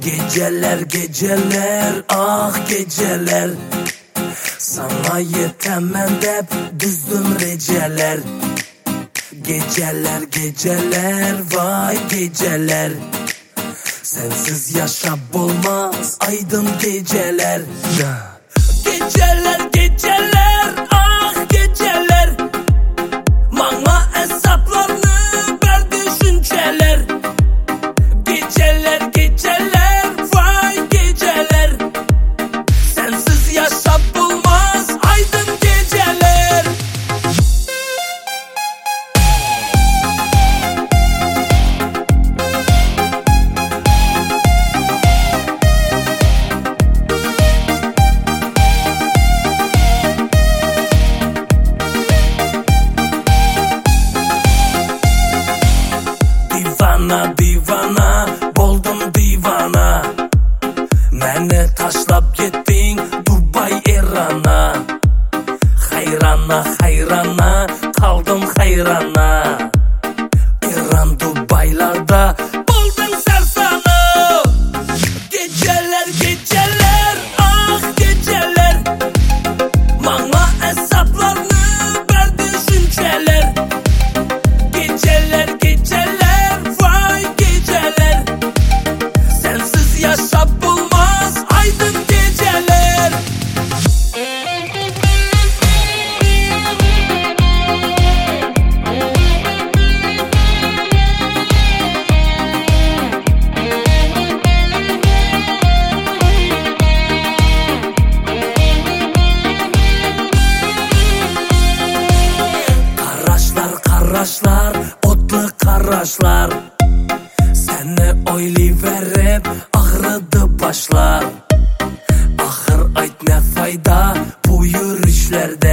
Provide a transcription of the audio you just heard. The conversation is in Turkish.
Geceler geceler ah geceler, sana yetemem dep düzdüm receler. Geceler geceler vay geceler, sensiz yaşap olmaz aydın geceler. Geceler geceler ah geceler, bana hesaplarını ver düşünceler. Geceler geceler vay geceler, sensiz yaşap olmaz aydın geceler. Divana divana boldum divana, meni tashlab ketding Dubai Irana. Hayrana hayrana kaldım hayrana, İran Dubai'larda buldum sersana. Geceler geceler ah geceler, bana hesaplarını ver düşünceler. Geceler geceler vay geceler, sensiz yaşap olmaz aydın geceler. Karaşlar karaşlar otlu karaşlar, seni oylayıverip ağrıdı başlar. Ahır ayt ne fayda bu yürüyüşlerde,